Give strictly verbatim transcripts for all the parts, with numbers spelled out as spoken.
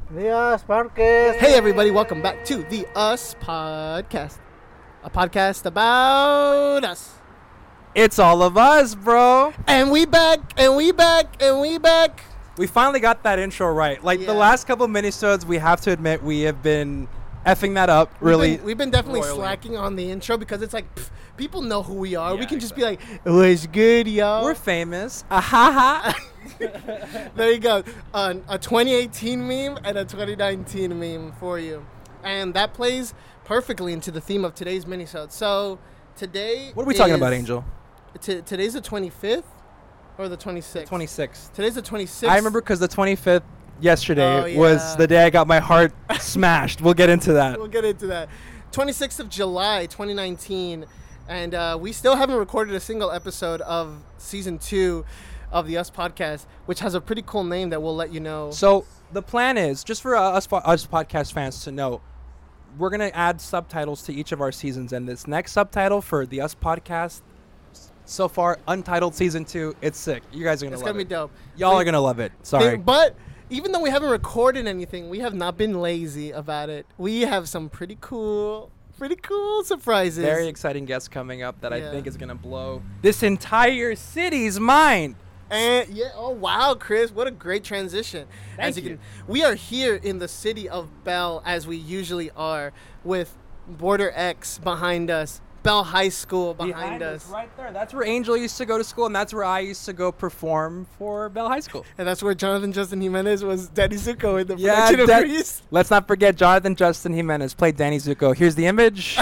The Us Podcast. Hey everybody, welcome back to the Us Podcast. A podcast about us. It's all of us, bro. And we back, and we back, and we back. We finally got that intro right. Like Yeah. the last couple of minisodes, we have to admit we have been effing that up really. We've been, we've been definitely royally. slacking on the intro because it's like, pff, people know who we are. Yeah, we can just exactly. be like, what's good, y'all? We're famous. Ah ha ha. There you go. Uh, a twenty eighteen meme and a twenty nineteen meme for you. And that plays perfectly into the theme of today's minisode. So today What are we talking is- about, Angel? T- today's the twenty-fifth or the twenty-sixth? twenty-sixth. Today's the twenty-sixth. I remember because the twenty-fifth yesterday Oh, yeah. was the day I got my heart smashed. We'll get into that. We'll get into that. twenty-sixth of July, twenty nineteen. And uh, we still haven't recorded a single episode of season two of the Us Podcast, which has a pretty cool name that we'll let you know. So the plan is, just for uh, us, po- us podcast fans to know, we're going to add subtitles to each of our seasons. And this next subtitle for the Us Podcast, so far, Untitled Season two, it's sick. You guys are going to It's love going to it. be dope. Y'all We- are going to love it. Sorry. But even though we haven't recorded anything, we have not been lazy about it. We have some pretty cool, pretty cool surprises. Very exciting guest coming up that Yeah. I think is going to blow this entire city's mind. And yeah, oh wow, Chris, what a great transition. Thank as you, you. can, we are here in the city of Bell, as we usually are, with Border X behind us, Bell High School behind, us, right there. That's where Angel used to go to school, and that's where I used to go perform for Bell High School. and that's where Jonathan Justin Jimenez was Danny Zuko in the Yeah, production of that- Grease. Let's not forget Jonathan Justin Jimenez played Danny Zuko. Here's the image.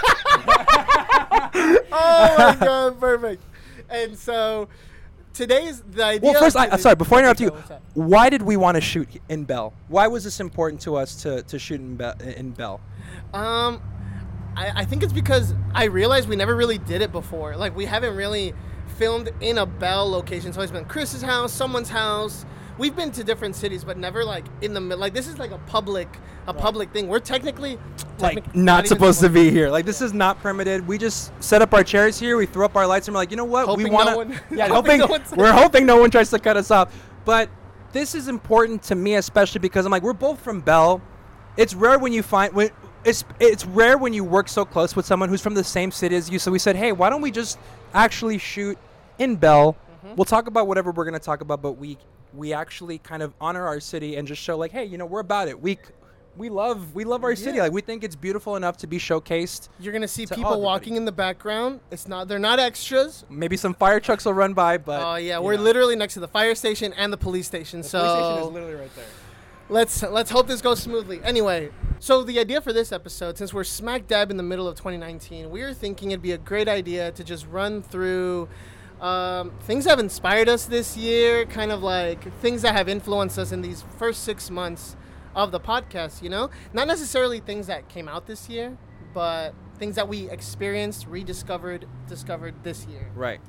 Oh my god, perfect. And so today's the idea. Well, first, of I, today- sorry, before I interrupt you, What's up? why did we want to shoot in Bell? Why was this important to us to, to shoot in, Be- in Bell? Um, I, I think it's because I realized we never really did it before. Like, we haven't really filmed in a Bell location. It's always been Chris's house, someone's house. We've been to different cities, but never like in the middle. Like, this is like a public, a public thing. We're technically Like, technic- not even supposed to supposed be here. Like, this is not permitted. We just set up our chairs here. We throw up our lights, and we're like, you know what? Hoping we no want one- to. Yeah, hoping hoping. no one's- we're hoping no one tries to cut us off. But this is important to me, especially because I'm like, we're both from Bell. It's rare when you find when it's it's rare when you work so close with someone who's from the same city as you. So we said, hey, why don't we just actually shoot in Bell? Mm-hmm. We'll talk about whatever we're gonna talk about, but we we actually kind of honor our city and just show like, hey, you know, we're about it. We c- we love we love our city. Yeah. Like, we think it's beautiful enough to be showcased. You're gonna see to people everybody. walking in the background. It's not. They're not extras. Maybe some fire trucks will run by, but Oh yeah, you we're know. literally next to the fire station and the police station. The so police station is literally right there. Let's let's hope this goes smoothly. Anyway, so the idea for this episode, since we're smack dab in the middle of twenty nineteen, we were thinking it'd be a great idea to just run through um, things that have inspired us this year, kind of like things that have influenced us in these first six months of the podcast, you know? Not necessarily things that came out this year, but things that we experienced, rediscovered, discovered this year. Right.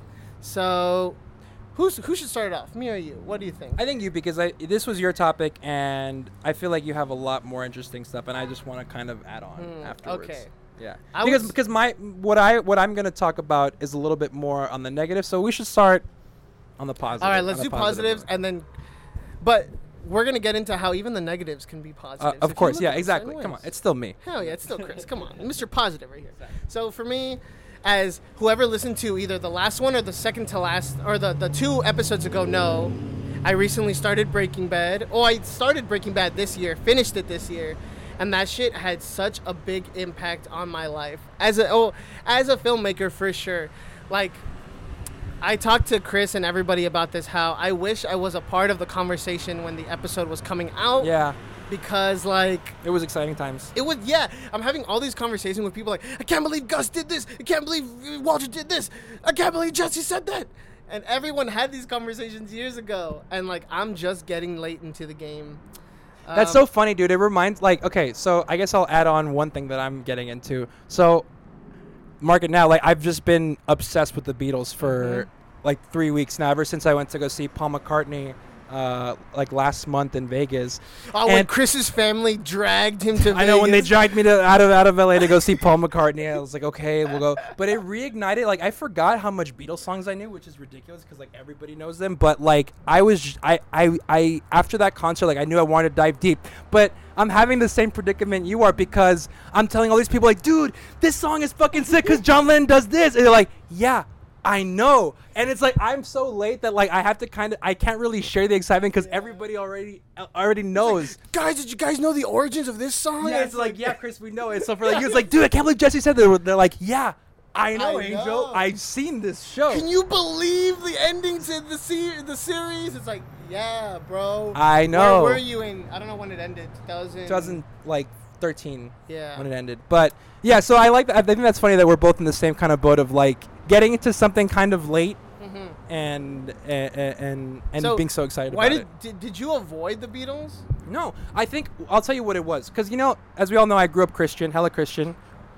So who's who should start it off? Me or you? What do you think? I think you, because I this was your topic, and I feel like you have a lot more interesting stuff, and I just want to kind of add on Hmm, afterwards. okay. Yeah. I because was- because my what I what I'm going to talk about is a little bit more on the negative, so we should start on the positive. All right, on let's a do positive positives note. and then, but we're gonna get into how even the negatives can be Uh, positive. of course, yeah, exactly. Come on, it's still me. hell yeah, it's still Chris. Come on, Mister Positive right here. So for me, as whoever listened to either the last one or the second to last, or the the two episodes ago, know, I recently started Breaking Bad. Oh, I started Breaking Bad this year, finished it this year. And that shit had such a big impact on my life as a oh as a filmmaker for sure. Like, I talked to Chris and everybody about this, how I wish I was a part of the conversation when the episode was coming out. Yeah, Because, like, it was exciting times. it was, yeah, I'm having all these conversations with people like, I can't believe Gus did this. I can't believe Walter did this. I can't believe Jesse said that. And everyone had these conversations years ago. And, like, I'm just getting late into the game. That's Um, so funny, dude. It reminds, like, okay, so I guess I'll add on one thing that I'm getting into. So, mark it now. Like, I've just been obsessed with the Beatles for Mhm. like three weeks now. Ever since I went to go see Paul McCartney uh, like last month in Vegas. Oh, when And- Chris's family dragged him to I know when they Vegas. dragged me to out of out of L A to go see Paul McCartney, I was like, okay, we'll go. But it reignited. Like I forgot how much Beatles songs I knew, which is ridiculous because like everybody knows them. But like I was, I, I, I after that concert, like I knew I wanted to dive deep. But I'm having the same predicament you are because I'm telling all these people like, dude, this song is fucking sick because John Lennon does this, and they're like, yeah. I know, and it's like I'm so late that like I have to kind of I can't really share the excitement because Yeah. everybody already uh, already knows. Guys, did you guys know the origins of this song? Yeah, it's like, yeah, Chris, we know it. So for like, he was like, dude, I can't believe Jesse said that. They're like, yeah, I know, I Angel. know. I've seen this show. Can you believe the ending to the se- the series? It's like, yeah, bro. I know. Where were you in? I don't know when it ended. two thousand. two thousand like thirteen Yeah. when it ended. But yeah, so I like that. I think that's funny that we're both in the same kind of boat of like getting into something kind of late Mm-hmm. and and and, and So, being so excited Why about did, it. did did you avoid the Beatles? No, I think I'll tell you what it was because you know, as we all know, I grew up Christian, hella Christian.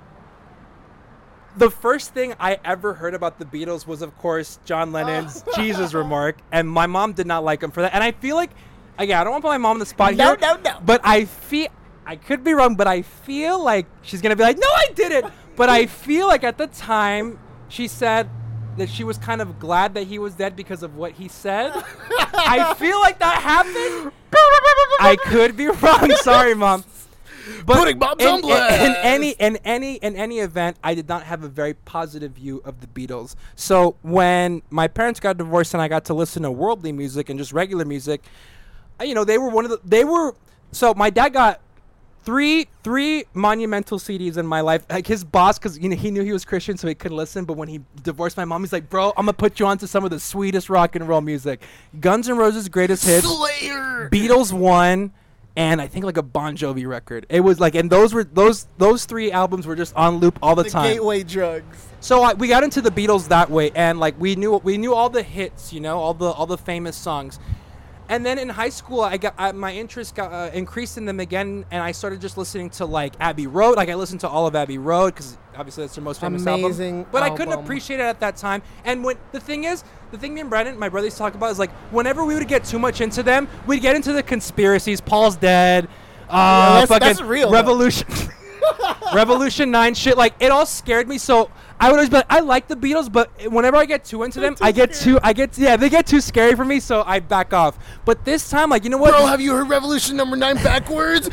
The first thing I ever heard about the Beatles was, of course, John Lennon's Jesus remark, and my mom did not like him for that. And I feel like, again, I don't want to put my mom on the spot No, here, no, no. but I feel, I could be wrong, but I feel like she's gonna be like, no, I didn't. But I feel like at the time she said that she was kind of glad that he was dead because of what he said. I feel like that happened. I could be wrong. Sorry, mom. But Putting bombs in, on in, blast. in any in any in any event, I did not have a very positive view of the Beatles. So when my parents got divorced and I got to listen to worldly music and just regular music, uh, you know, they were one of the they were. So my dad got three three monumental C Ds in my life. Like his boss, because you know he knew he was Christian, so he couldn't listen. But when he divorced my mom, he's like, "Bro, I'm gonna put you onto some of the sweetest rock and roll music: Guns N' Roses' greatest hits, Slayer. Beatles one, and I think like a Bon Jovi record." It was like, and those were those those three albums were just on loop all the, The time. gateway drugs. So I, we got into the Beatles that way, and like we knew we knew all the hits, you know, all the all the famous songs. And then in high school, I got I, my interest got uh, increased in them again, and I started just listening to like Abbey Road. Like I listened to all of Abbey Road because obviously that's their most famous Amazing album. But I couldn't album. appreciate it at that time. And when the thing is, the thing me and Brandon, my brothers, talk about is like whenever we would get too much into them, we'd get into the conspiracies. Paul's dead. Uh, that's- fucking that's real, though. Revolution. Revolution nine shit, like it all scared me. So I would always be like, I like the Beatles, but whenever I get too into them, too I get scary. too, I get, yeah, they get too scary for me. So I back off. But this time, like, you know what? Bro, have you heard Revolution Number Nine backwards?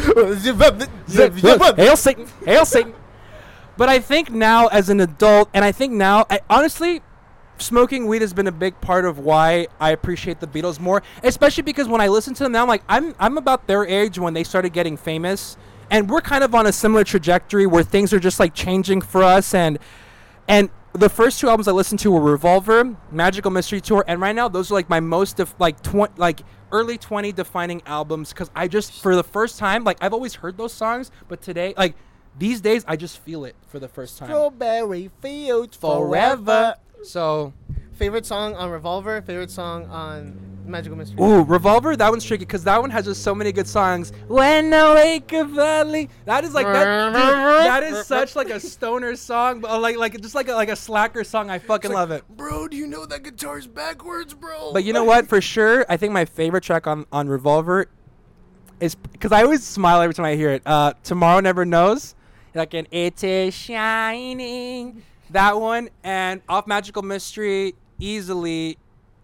Hail Satan! Hail Satan! But I think now, as an adult, and I think now, I, honestly, smoking weed has been a big part of why I appreciate the Beatles more. Especially because when I listen to them now, I'm like, I'm I'm about their age when they started getting famous, and we're kind of on a similar trajectory where things are just like changing for us. And and the first two albums I listened to were Revolver, Magical Mystery Tour, and right now those are like my most def- like tw- like early twenty defining albums because I just for the first time, like I've always heard those songs, but today like. These days, I just feel it for the first time. Strawberry fields forever. So, Favorite song on Revolver? Favorite song on Magical Mystery? ooh, Revolver, that one's tricky because that one has just so many good songs. When I wake up early. That is like, that, dude, that is such like a stoner song, but like, like just like a, like a slacker song. I fucking It's like, love it. Bro, do you know that guitar's backwards, bro? But you know what? For sure, I think my favorite track on, on Revolver is because I always smile every time I hear it. Uh, Tomorrow Never Knows. Like an It Is Shining. That one. And off Magical Mystery, easily.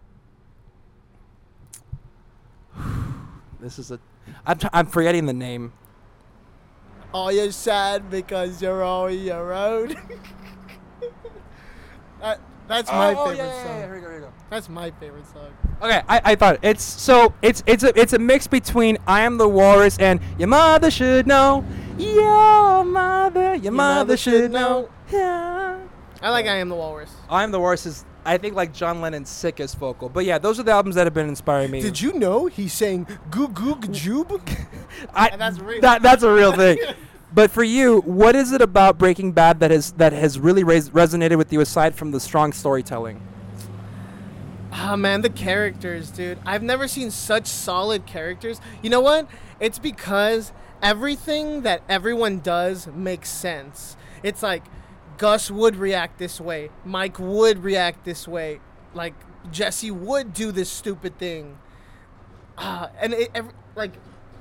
This is a. I'm, t- I'm forgetting the name. Oh, you're sad because you're on your own. that, that's my oh, favorite yeah, yeah, song. yeah, here we go, here we go. That's my favorite song. Okay, I, I thought it's so it's it's a it's a mix between I Am the Walrus and Your Mother Should Know. Your mother, your, mother, mother should should know. know. Yeah. I like I Am the Walrus. I Am the Walrus is I think like John Lennon's sickest vocal. But yeah, those are the albums that have been inspiring me. Did you know he sang Goo Goo Jube? I, And that's real. That, that's a real thing. But for you, what is it about Breaking Bad that has that has really res- resonated with you aside from the strong storytelling? Ah, man, the characters, dude. I've never seen such solid characters. You know what? It's because everything that everyone does makes sense. It's like Gus would react this way. Mike would react this way. Like Jesse would do this stupid thing. uh, and it every, like.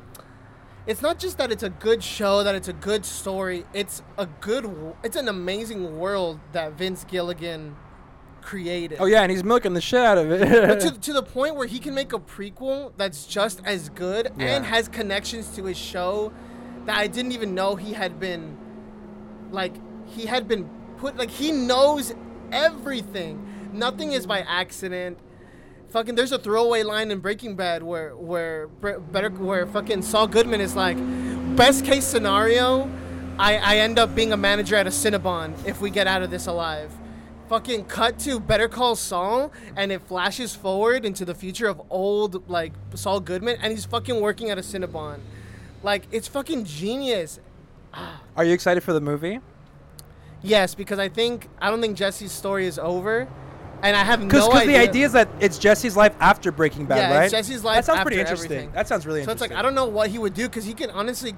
It's not just that it's a good show, that it's a good story. It's a good, w- it's an amazing world that Vince Gilligan created. Oh yeah, and he's milking the shit out of it. But to, to the point where he can make a prequel that's just as good Yeah. and has connections to his show that I didn't even know he had been, like, he had been put, like, he knows everything. Nothing is by accident. Fucking, there's a throwaway line in Breaking Bad where where better where fucking Saul Goodman is like, best case scenario, I, I end up being a manager at a Cinnabon if we get out of this alive. Fucking cut to Better Call Saul, and it flashes forward into the future of old like Saul Goodman, and he's fucking working at a Cinnabon. Like, it's fucking genius. Are you excited for the movie? Yes, because I think I don't think Jesse's story is over. And I have Because no idea. the idea is that it's Jesse's life after Breaking Bad, yeah, right? it's Jesse's life That sounds after pretty interesting. everything. That sounds really so interesting. it's like, I don't know what he would do, because he can honestly,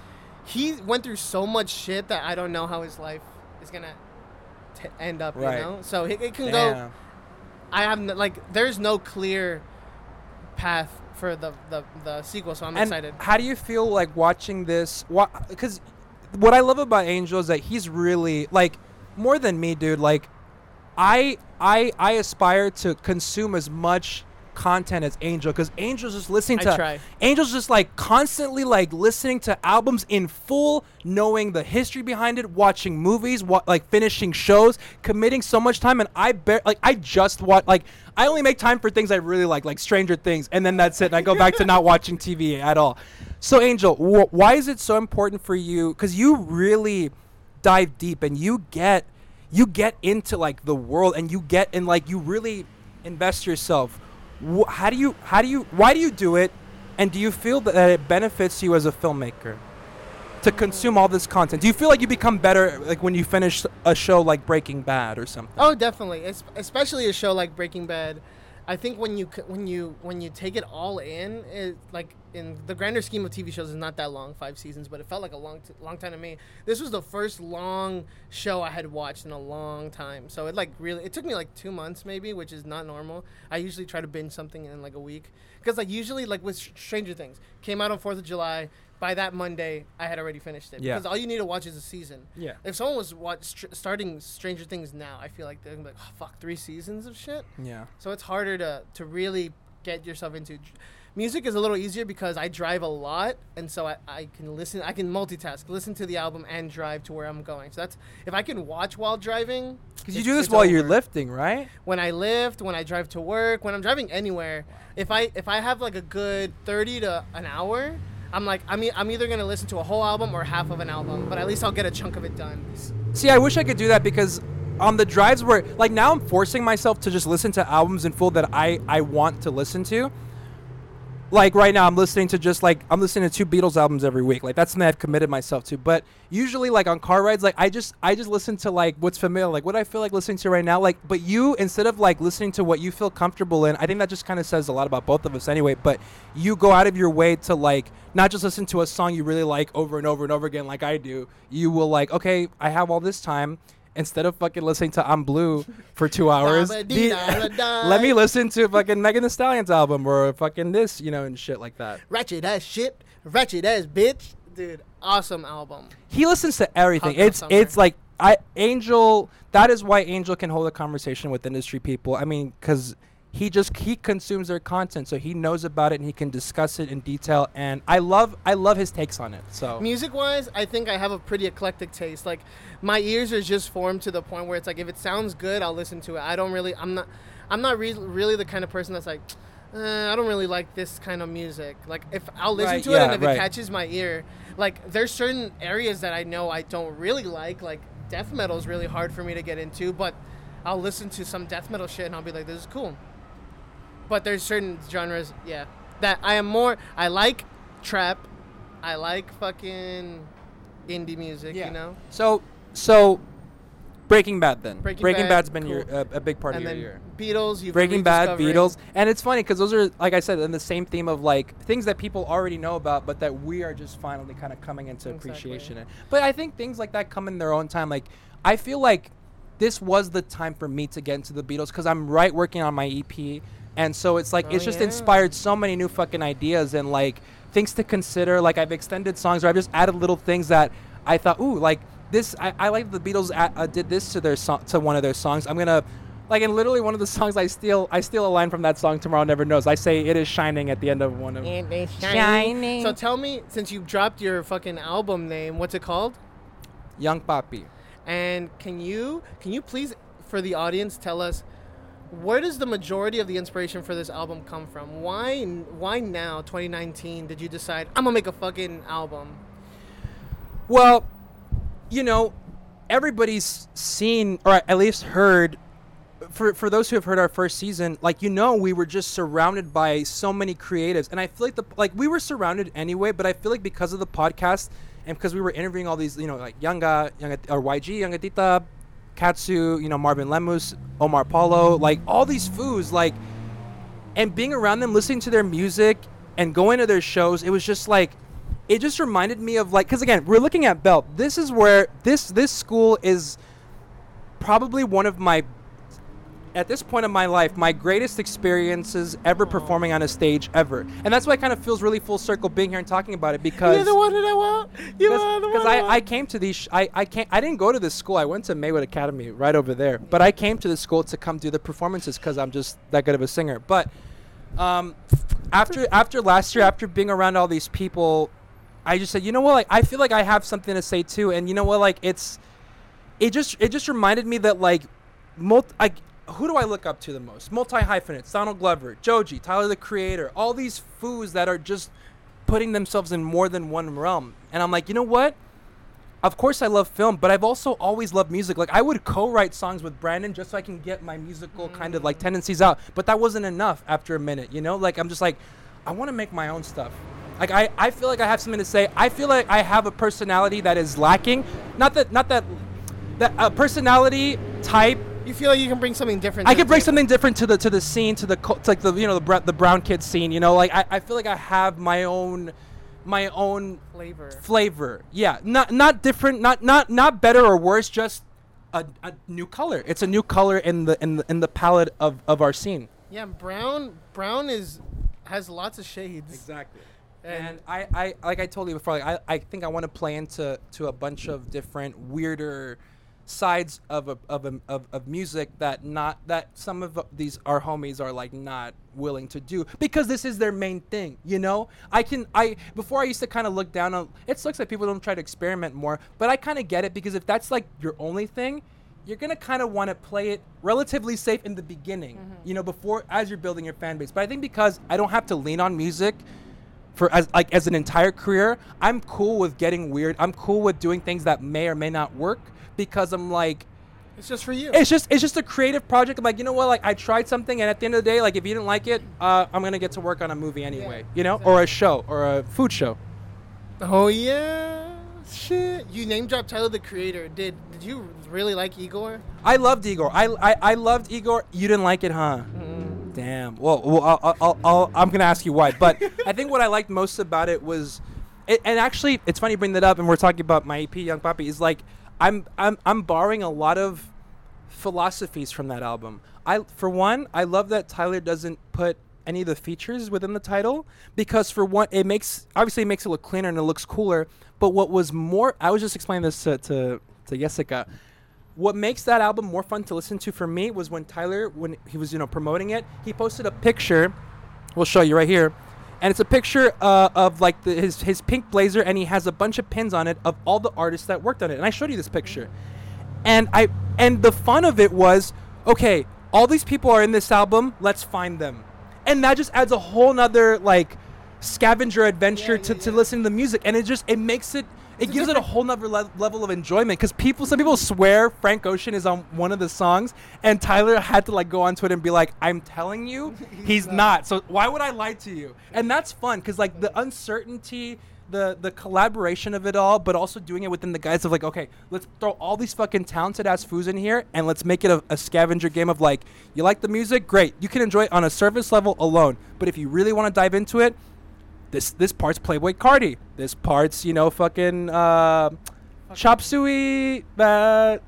he went through so much shit that I don't know how his life is going to end up, Right. you know? So it, it can Damn. go, I have, no, like, there's no clear path for the, the, the sequel, so I'm and excited. how do you feel like watching this? Because what I love about Angel is that he's really, like, more than me, dude, like, I I I aspire to consume as much content as Angel, because Angel's just listening I to try. Angel's just like constantly like listening to albums in full, knowing the history behind it, watching movies, wa- like finishing shows, committing so much time. And I bear like I just watch like I only make time for things I really like, like Stranger Things, and then that's it. And I go back to not watching T V at all. So Angel, wh- why is it so important for you? Because you really dive deep and you get you get into like the world, and you get and like you really invest yourself. Wh- how do you how do you why do you do it, and do you feel that it benefits you as a filmmaker to consume all this content? Do you feel like you become better like when you finish a show like Breaking Bad or something? Oh, definitely. Es- especially a show like Breaking Bad. I think when you c- when you when you take it all in, it, like in the grander scheme of T V shows, is not that long, five seasons, but it felt like a long t- long time to me. This was the first long show I had watched in a long time, so it like really it took me like two months maybe, which is not normal. I usually try to binge something in like a week, because like usually like with Stranger Things came out on Fourth of July. By that Monday, I had already finished it. Yeah. Because all you need to watch is a season. Yeah. If someone was watch, str- starting Stranger Things now, I feel like they're gonna be like, oh, fuck, three seasons of shit? Yeah. So it's harder to, to really get yourself into. Music is a little easier because I drive a lot, and so I, I can listen, I can multitask, listen to the album and drive to where I'm going. So that's, if I can watch while driving. Because you it's- do this it's while you're over. lifting, right? When I lift, when I drive to work, when I'm driving anywhere, if I if I have like a good thirty to an hour, I'm like, I'm, e- I'm either going to listen to a whole album or half of an album, but at least I'll get a chunk of it done. See, I wish I could do that, because on the drives where, like, now I'm forcing myself to just listen to albums in full that I, I want to listen to. Like, right now, I'm listening to just, like, I'm listening to two Beatles albums every week. Like, that's something I've committed myself to. But usually, like, on car rides, like, I just, I just listen to, like, what's familiar. Like, what I feel like listening to right now. Like, but you, instead of, like, listening to what you feel comfortable in, I think that just kind of says a lot about both of us anyway. But you go out of your way to, like, not just listen to a song you really like over and over and over again like I do. You will, like, okay, I have all this time. Instead of fucking listening to I'm Blue for two hours, the- let me listen to fucking Megan Thee Stallion's album or fucking this, you know, and shit like that. Ratchet ass shit, ratchet ass bitch. Dude, awesome album. He listens to everything. Hot Girl It's Summer. it's like I Angel. That is why Angel can hold a conversation with industry people. I mean, because he just he consumes their content, so he knows about it and he can discuss it in detail. And I love I love his takes on it. So Music wise, I think I have a pretty eclectic taste. Like, my ears are just formed to the point where it's like, if it sounds good, I'll listen to it. I don't really, I'm not, I'm not re- really the kind of person that's like, eh, I don't really like this kind of music. Like, if I'll listen Right, to yeah, it and if right. it catches my ear, like, there's certain areas that I know I don't really like. Like, death metal is really hard for me to get into, but I'll listen to some death metal shit and I'll be like, this is cool. But there's certain genres, yeah, that I am more, I like trap, I like fucking indie music, Yeah. you know? so so Breaking Bad then. Breaking Bad, Bad's been cool. your uh, a big part And of then your year. Beatles, you've Breaking been Bad, rediscovering. Beatles, and it's funny because those are, like I said, in the same theme of like things that people already know about, but that we are just finally kind of coming into Exactly. appreciation. In. But I think things like that come in their own time. Like I feel like this was the time for me to get into the Beatles because I'm right working on my E P. And so it's like Oh, it's just yeah. inspired so many new fucking ideas and like things to consider. Like I've extended songs or I've just added little things that I thought, ooh, like this. I, I like the Beatles a- uh, did this to their song to one of their songs. I'm gonna like in literally one of the songs I steal I steal a line from that song. Tomorrow Never Knows. I say it is shining at the end of one of. And they Shining. So tell me, since you dropped your fucking album name, what's it called? Young Papi. And can you can you please, for the audience, tell us where does the majority of the inspiration for this album come from? Why why now, twenty nineteen, did you decide I'm gonna make a fucking album? Well, you know, everybody's seen or at least heard. For for those who have heard our first season, like you know, we were just surrounded by so many creatives, and I feel like the like we were surrounded anyway. But I feel like because of the podcast and because we were interviewing all these, you know, like Yanga, Yanga or Y G, Yangatita, Katsu, you know, Marvin Lemus, Omar Paulo, like all these foos, like, and being around them, listening to their music and going to their shows, it was just like, it just reminded me of like, because again, we're looking at Bell. This is where this this school is probably one of my, at this point in my life, my greatest experiences ever performing on a stage ever. And that's why it kind of feels really full circle being here and talking about it because You're the one that I want. You are the one because I, I, want. I came to these sh- I I can't I didn't go to this school. I went to Maywood Academy right over there. But I came to the school to come do the performances because I'm just that good of a singer. But um, after after last year, after being around all these people, I just said, you know what? Like I feel like I have something to say too. And you know what? Like it's it just it just reminded me that like multi, like. Who do I look up to the most? Multi-hyphenates, Donald Glover, Joji, Tyler the Creator, all these foos that are just putting themselves in more than one realm. And I'm like, you know what? Of course I love film, but I've also always loved music. Like I would co-write songs with Brandon just so I can get my musical mm. kind of like tendencies out. But that wasn't enough after a minute, you know? Like I'm just like, I want to make my own stuff. Like I, I feel like I have something to say. I feel like I have a personality that is lacking. Not that, not that, that a personality type. You feel like you can bring something different. I to can the bring table. something different to the to the scene, to the co- to like the you know the br- the brown kid scene. You know, like I, I feel like I have my own my own flavor. Flavor, yeah. Not not different, not not not better or worse. Just a, a new color. It's a new color in the in the in the palette of, of our scene. Yeah, brown brown is has lots of shades. Exactly. And, And I, I like I told you before, like I, I think I want to play into to a bunch of different weirder sides of a, of, a, of of music that not that some of these our homies are like not willing to do because this is their main thing, you know. I can I before I used to kind of look down on it. Sucks that people don't try to experiment more, but I kind of get it because if that's like your only thing, you're gonna kind of want to play it relatively safe in the beginning, mm-hmm. you know, before as you're building your fan base. But I think because I don't have to lean on music for as like as an entire career, I'm cool with getting weird. I'm cool with doing things that may or may not work. Because I'm like, it's just for you. It's just it's just a creative project. I'm like, you know what? Like I tried something, and at the end of the day, like if you didn't like it, uh, I'm gonna get to work on a movie anyway, yeah, you know, exactly. Or a show or a food show. Oh yeah, shit. You name dropped Tyler the Creator. Did did you really like Igor? I loved Igor. I I, I loved Igor. You didn't like it, huh? Mm-hmm. Damn. Well, well I'll, I'll, I'll, I'm gonna ask you why. But I think what I liked most about it was, it, and actually, it's funny you bring that up, and we're talking about my E P, Young Papi, is like. I'm I'm I'm borrowing a lot of philosophies from that album. I for one, I love that Tyler doesn't put any of the features within the title because for one, it makes obviously it makes it look cleaner and it looks cooler. But what was more, I was just explaining this to to, to Jessica. What makes that album more fun to listen to for me was when Tyler, when he was you know promoting it, he posted a picture. We'll show you right here. And it's a picture uh, of like the, his his pink blazer, and he has a bunch of pins on it of all the artists that worked on it. And I showed you this picture, and I and the fun of it was, okay, all these people are in this album. Let's find them, and that just adds a whole nother like scavenger adventure yeah, to, yeah, to yeah. listen to the music, and it just it makes it. It gives it a whole nother le- level of enjoyment because people, some people swear Frank Ocean is on one of the songs, and Tyler had to like go onto it and be like, "I'm telling you, he's, he's not. not. So why would I lie to you?" And that's fun because like the uncertainty, the the collaboration of it all, but also doing it within the guise of like, okay, let's throw all these fucking talented ass foos in here and let's make it a, a scavenger game of like, you like the music, great, you can enjoy it on a surface level alone, but if you really want to dive into it. This this part's Playboy Cardi. This part's, you know, fucking uh, Chop Suey. Uh,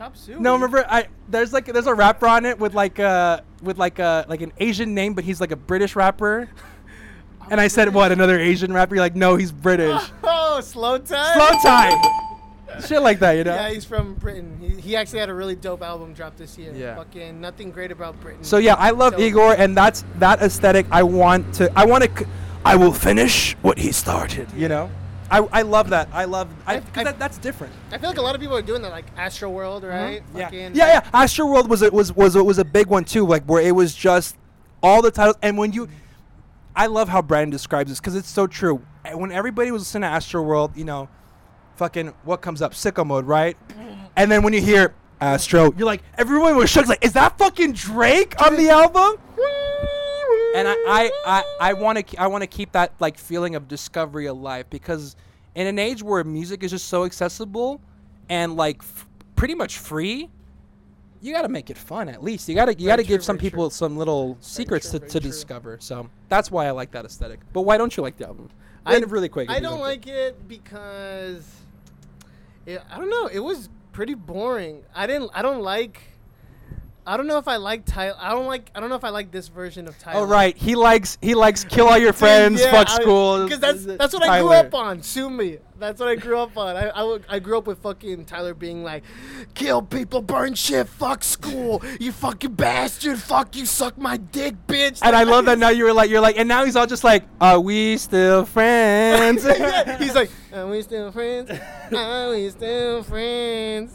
Chop suey. No, remember I there's like there's a rapper on it with like uh with like a like an Asian name, but he's like a British rapper. And I said, what, another Asian rapper? You're like, no, he's British. Oh, Slow Time? Slow Time. Shit like that, you know? Yeah, he's from Britain. He, he actually had a really dope album drop this year. Yeah. Fucking Nothing Great About Britain. So yeah, I love Dope. Igor, and that's that aesthetic. I want to. I want to. I will finish what he started. You know, I I love that. I love. I, I- cause I- that, that's different. I feel like a lot of people are doing that, like Astro World, right? Yeah. Fucking- yeah, yeah. Astro World was a, was was was a big one too. Like where it was just all the titles, and when you, I love how Brandon describes this because it's so true. And when everybody was listening to Astro World, you know, fucking what comes up, Sicko Mode, right? And then when you hear Astro, you're like, everyone was shook. Like, is that fucking Drake on the album? And I, I, I, I want to, I want to keep that like feeling of discovery alive because in an age where music is just so accessible and like f- pretty much free, you got to make it fun at least. You got to, you got to Very give true, some very people true. some little secrets true, to, very to true. discover. So that's why I like that aesthetic. But why don't you like the album? I, Really, really quick. if I you don't think. like it because it, I don't know. It was pretty boring. I didn't. I don't like. I don't know if I like Tyler. I don't like. I don't know if I like this version of Tyler. Oh right, he likes he likes kill all your friends, fuck school. Because that's that's what I grew up on. Sue me. That's what I grew up on. I, I, w- I grew up with fucking Tyler being like, kill people, burn shit, fuck school, you fucking bastard, fuck you, suck my dick, bitch. And I love that now you were like you're like, and now he's all just like, are we still friends? Yeah, he's like, are we still friends? Are we still friends?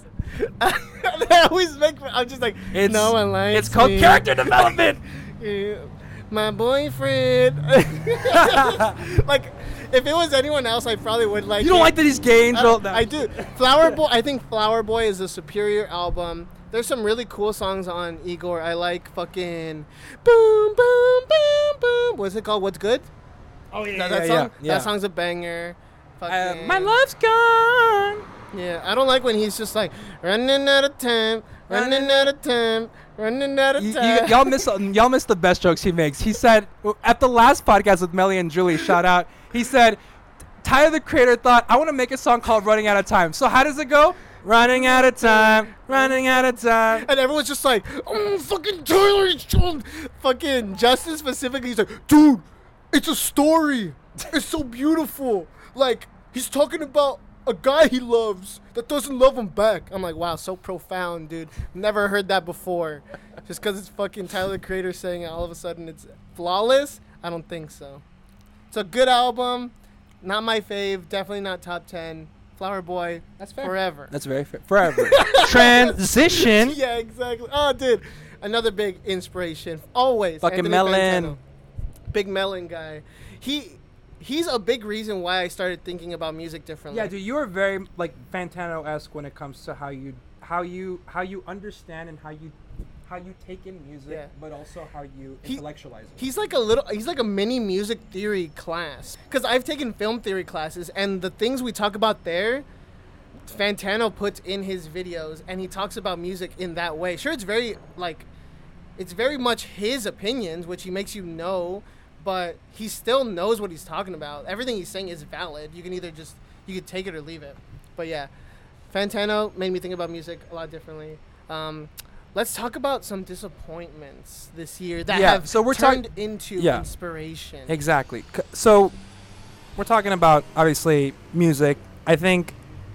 I always make. I'm just like, It's, no one likes It's called me. character development. Yeah, my boyfriend. Like, if it was anyone else, I probably would like. You don't it. like that he's gay, Angel? I, I do. Flower Boy. I think Flower Boy is a superior album. There's some really cool songs on Igor. I like fucking boom boom boom boom. What's it called? What's good? Oh yeah, That, that yeah, song. yeah. That song's a banger. Uh, Fucking, my love's gone. Yeah, I don't like when he's just like running out of time, running out of time, running out of Y- time. y- y'all miss y'all miss the best jokes he makes. He said at the last podcast with Melly and Julie, shout out. He said, Tyler the Creator thought I want to make a song called "Running Out of Time." So how does it go? Running out of time, running out of time. And everyone's just like, oh, fucking Tyler, he's trying-" fucking Justin specifically, he's like, dude, it's a story. It's so beautiful. Like, he's talking about a guy he loves that doesn't love him back. I'm like, wow, so profound, dude. Never heard that before. Just because it's fucking Tyler the Creator saying it, all of a sudden it's flawless? I don't think so. It's a good album. Not my fave. Definitely not top ten. Flower Boy. That's fair. Forever. That's very fair. Forever. Transition. Yeah, exactly. Oh, dude. Another big inspiration. Always. Fucking Anthony Melon. Fantano. Big Melon guy. He he's a big reason why I started thinking about music differently. Yeah, dude, you are very like Fantano-esque when it comes to how you how you how you understand and how you how you take in music, Yeah. but also how you He- intellectualize it. He's like a little he's like a mini music theory class. Cuz I've taken film theory classes and the things we talk about there Fantano puts in his videos and he talks about music in that way. Sure, it's very like it's very much his opinions, which he makes you know, but he still knows what he's talking about. Everything he's saying is valid. You can either just you could take it or leave it. But yeah, Fantano made me think about music a lot differently. Um, let's talk about some disappointments this year that Yeah, have so we're talking- turned into Yeah. inspiration. Exactly. C- So we're talking about obviously music. I think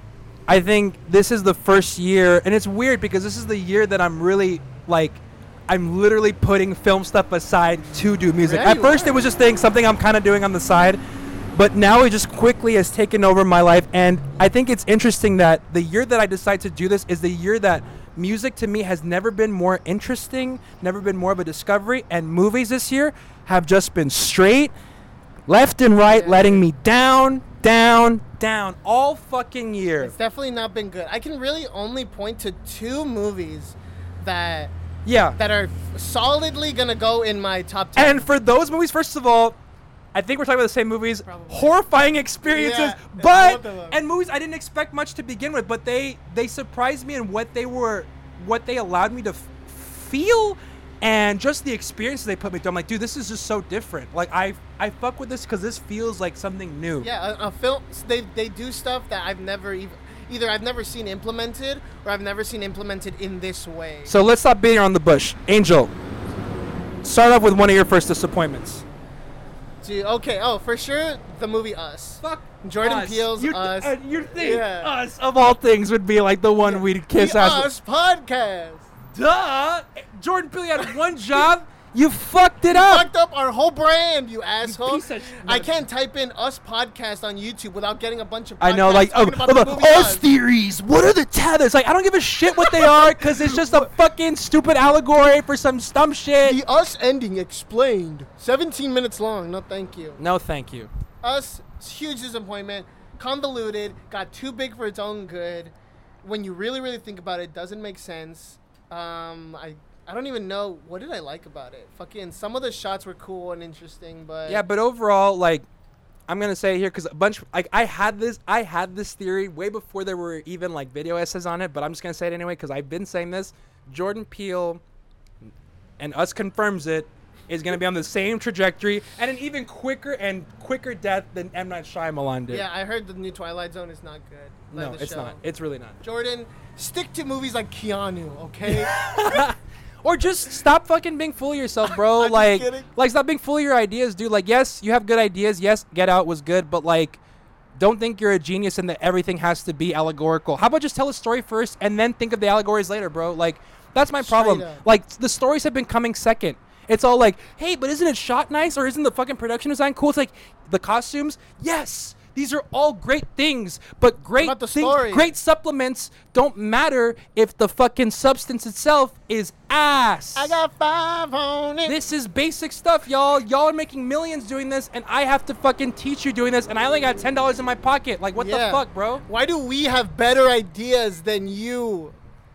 I think this is the first year, and it's weird because this is the year that I'm really like I'm literally putting film stuff aside to do music. Yeah, At you first are. it was just thing something I'm kind of doing on the side, but now it just quickly has taken over my life, and I think it's interesting that the year that I decided to do this is the year that music to me has never been more interesting, never been more of a discovery, and movies this year have just been straight left and right, Yeah. letting me down, down, down all fucking year. It's definitely not been good. I can really only point to two movies that Yeah. that are solidly gonna go in my top ten. And for those movies, first of all, I think we're talking about the same movies. Probably. Horrifying experiences, Yeah, but both of them. and movies I didn't expect much to begin with, but they they surprised me in what they were, what they allowed me to f- feel, and just the experiences they put me through. I'm like, dude, this is just so different. Like I I fuck with this because this feels like something new. Yeah, a, a film. They they do stuff that I've never even either I've never seen implemented or I've never seen implemented in this way. So let's stop beating around the bush. Angel, start off with one of your first disappointments. Dude, okay, oh, for sure, the movie Us. Fuck Jordan us. Peele's You'd, Us. Uh, you'd think Yeah. Us, of all things, would be like the one Yeah. we'd kiss the ass. Us podcast. Duh! Jordan Peele had one job. You fucked it up. Fucked up our whole brand, you asshole. piece of sh- I can't type in Us podcast on YouTube without getting a bunch of podcasts I know, like, oh, talking about oh, the the movie us Us. theories. What are the tethers? Like, I don't give a shit what they are because it's just a fucking stupid allegory for some dumb shit. The Us ending explained. seventeen minutes long. No, thank you. No, thank you. Us, huge disappointment. Convoluted. Got too big for its own good. When you really, really think about it, doesn't make sense. Um, I, I don't even know what did I like about it. Fucking some of the shots were cool and interesting, but Yeah, but overall, like, I'm gonna say it here because a bunch, like, I had this, I had this theory way before there were even like video essays on it. But I'm just gonna say it anyway because I've been saying this. Jordan Peele, and Us confirms it, is gonna be on the same trajectory and an even quicker and quicker death than M Night Shyamalan did. yeah, I heard the new Twilight Zone is not good. like no, the it's show. not. It's really not. Jordan, stick to movies like Keanu, okay? Or just stop fucking being full of yourself, bro. I'm just like, kidding. like stop being full of your ideas, dude. Like, yes, you have good ideas. Yes, Get Out was good, but like, don't think you're a genius and that everything has to be allegorical. How about just tell a story first and then think of the allegories later, bro? Like, that's my problem. Straight up. Like, the stories have been coming second. It's all like, hey, but isn't it shot nice or isn't the fucking production design cool? It's like the costumes, yes. These are all great things, but great about the things, story? great supplements don't matter if the fucking substance itself is ass. I got five on it. This is basic stuff, y'all. Y'all are making millions doing this, and I have to fucking teach you doing this, and I only got ten dollars in my pocket. Like, what Yeah. the fuck, bro? Why do we have better ideas than you?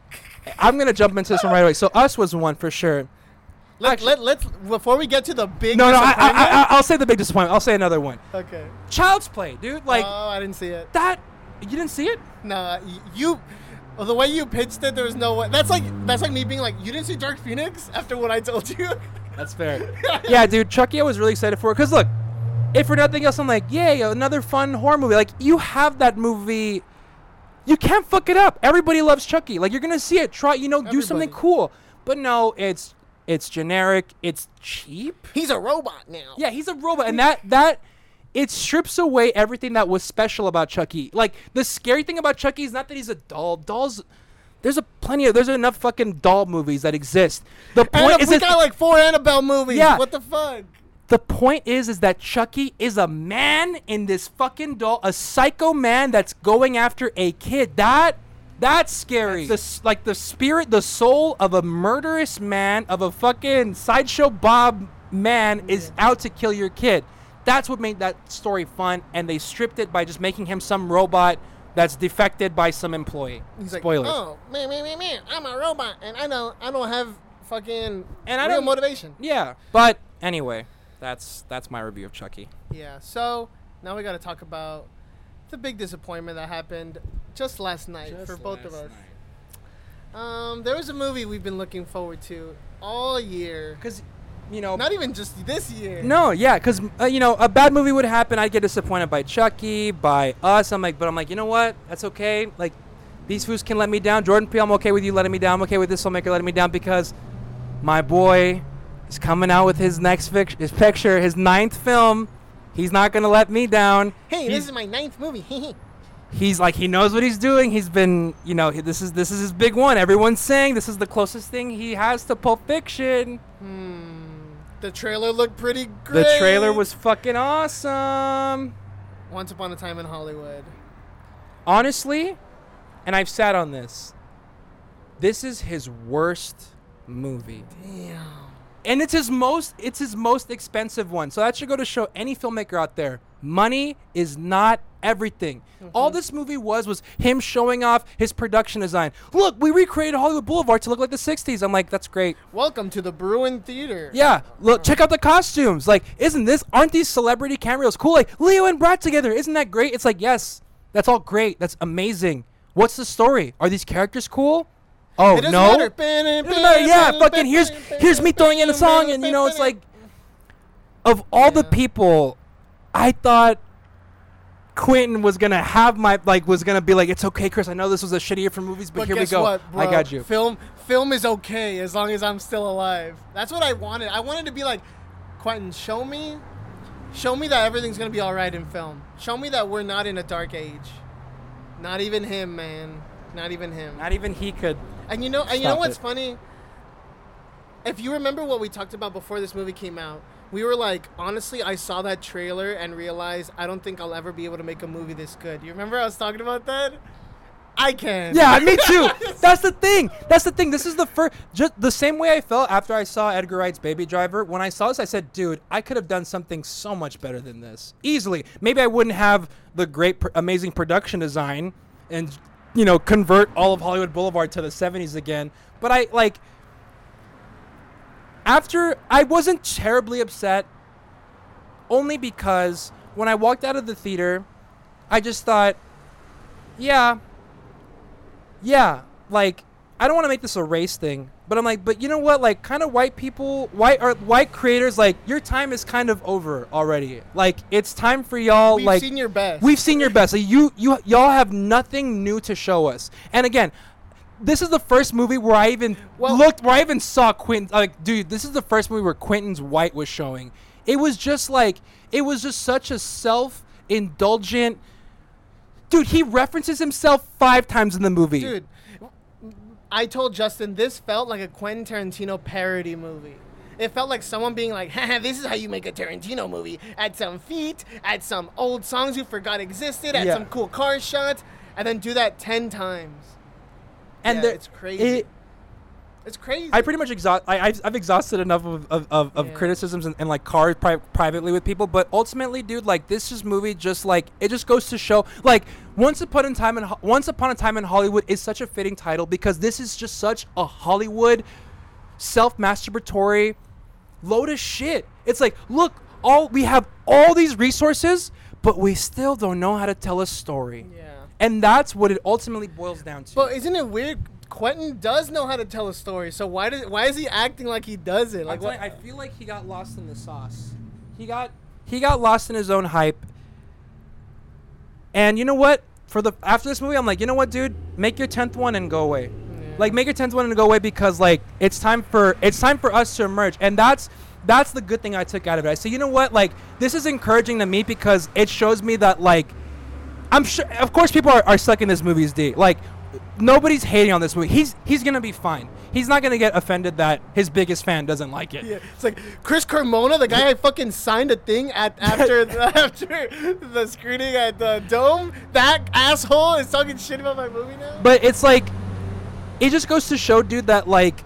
I'm gonna jump into this one right away. So, Us was one for sure. Let, Actually- let, let's, before we get to the big No, no, I, I, disappointment- I, I'll say the big disappointment. I'll say another one. Okay. Child's Play, dude. Like, oh, I didn't see it. that. You didn't see it? Nah, y- you... Well, the way you pitched it, there was no way. That's like that's like me being like, you didn't see Dark Phoenix after what I told you? That's fair. Yeah, dude, Chucky, I was really excited for it. Because, look, if for nothing else, I'm like, yay, another fun horror movie. Like, you have that movie. You can't fuck it up. Everybody loves Chucky. Like, you're going to see it. Try, you know, do something Everybody. cool. But no, it's it's generic. It's cheap. He's a robot now. Yeah, he's a robot. And that, that, it strips away everything that was special about Chucky. Like, the scary thing about Chucky is not that he's a doll. Dolls... There's a plenty of there's enough fucking doll movies that exist. The point And is we that got like four Annabelle movies. Yeah. What the fuck? the point is is that Chucky is a man in this fucking doll, a psycho man that's going after a kid. That that's scary. That's the, like the spirit, the soul of a murderous man, of a fucking sideshow Bob man is out to kill your kid. That's what made that story fun, and they stripped it by just making him some robot that's defected by some employee. He's like, Spoilers. oh, man, man, man, man, I'm a robot, and I don't, I don't have fucking And I real don't- motivation. Yeah, but anyway, that's that's my review of Chucky. Yeah. So now we got to talk about the big disappointment that happened just last night for both of us. Um, there was a movie we've been looking forward to all year. Because, you know, Not even just this year. no, yeah, because uh, you know, a bad movie would happen. I'd get disappointed by Chucky, by Us. I'm like, but I'm like, you know what? That's okay. Like, these fools can let me down. Jordan Peele, I'm okay with you letting me down. I'm okay with this filmmaker letting me down because my boy is coming out with his next fic- his picture, his ninth film. He's not gonna let me down. Hey, He's- this is my ninth movie. He's like, he knows what he's doing. He's been, you know, he- this is this is his big one. Everyone's saying this is the closest thing he has to Pulp Fiction. hmm. The trailer looked pretty great. The trailer was fucking awesome. Once Upon a Time in Hollywood. Honestly, and I've sat on this, this is his worst movie. Damn. And it's his most it's his most expensive one. So that should go to show any filmmaker out there. Money is not everything. Mm-hmm. All this movie was was him showing off his production design. Look, we recreated Hollywood Boulevard to look like the sixties. I'm like, that's great. Welcome to the Bruin Theater. Yeah, look, check out the costumes. Like, isn't this aren't these celebrity cameos cool? Like Leo and Brad together. Isn't that great? It's like, yes, that's all great. That's amazing. What's the story? Are these characters cool? Oh, It doesn't no. matter. It doesn't matter. Yeah, fucking here's here's me throwing in a song, and you know it's like, of all the Yeah. people, I thought Quentin was gonna have my like was gonna be like, it's okay, Chris. I know this was a shitty year for movies, but, But here we guess go. what, bro? I got you. Film, film is okay as long as I'm still alive. That's what I wanted. I wanted to be like, Quentin, show me, show me that everything's gonna be all right in film. Show me that we're not in a dark age. Not even him, man. Not even him. Not even he could. And you know, and you know Stop what's it. funny? If you remember what we talked about before this movie came out, we were like, honestly, I saw that trailer and realized I don't think I'll ever be able to make a movie this good. You remember I was talking about that? I can. Yeah, me too. That's the thing. That's the thing. This is the first, just the same way I felt after I saw Edgar Wright's Baby Driver. When I saw this, I said, dude, I could have done something so much better than this. Easily. Maybe I wouldn't have the great, pr- amazing production design and, you know, convert all of Hollywood Boulevard to the seventies again. But I, like, after, I wasn't terribly upset only because when I walked out of the theater, I just thought, yeah, yeah, like, I don't want to make this a race thing, but I'm like, but you know what, like, kind of white people, white or white creators, like, your time is kind of over already. Like, it's time for y'all, We've like, seen your best. we've seen your best. Like, you, you, y'all have nothing new to show us. And again, this is the first movie where I even Well- looked, where I even saw Quentin. Like, dude, this is the first movie where Quentin's white was showing. It was just like, it was just such a self-indulgent. Dude, he references himself five times in the movie. Dude, I told Justin this felt like a Quentin Tarantino parody movie. It felt like someone being like, haha, this is how you make a Tarantino movie. Add some feet, add some old songs you forgot existed, add Yeah. some cool car shots, and then do that ten times. and Yeah, there- it's crazy. It, It's crazy. I pretty much exhaust. I, I've, I've exhausted enough of of, of, of Yeah. criticisms and, and like cars pri- privately with people, but ultimately, dude, like this just movie just like it just goes to show like once upon a time in Ho- once upon a time in Hollywood is such a fitting title because this is just such a Hollywood self-masturbatory load of shit. It's like, look, all we have all these resources, but we still don't know how to tell a story, yeah. and that's what it ultimately boils down to. But isn't it weird? Quentin does know how to tell a story, so why does why is he acting like he doesn't? Like, I'm telling what? you, I feel like he got lost in the sauce. He got he got lost in his own hype. And you know what? For the after this movie, I'm like, you know what, dude? Make your tenth one and go away. Yeah. Like, make your tenth one and go away because like it's time for it's time for us to emerge. And that's that's the good thing I took out of it. I said, you know what? Like, this is encouraging to me because it shows me that like I'm sure, of course, people are, are sucking this movie's D. Like, nobody's hating on this movie. He's he's gonna be fine. He's not gonna get offended that his biggest fan doesn't like it. Yeah, it's like Chris Carmona, the guy I fucking signed a thing at after the, after the screening at the Dome. That asshole is talking shit about my movie now. But it's like, it just goes to show, dude, that like